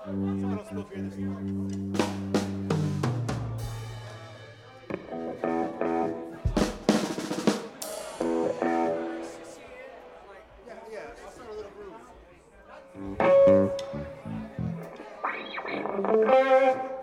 So they don't spill beer this time. Yeah, I'll start a little groove.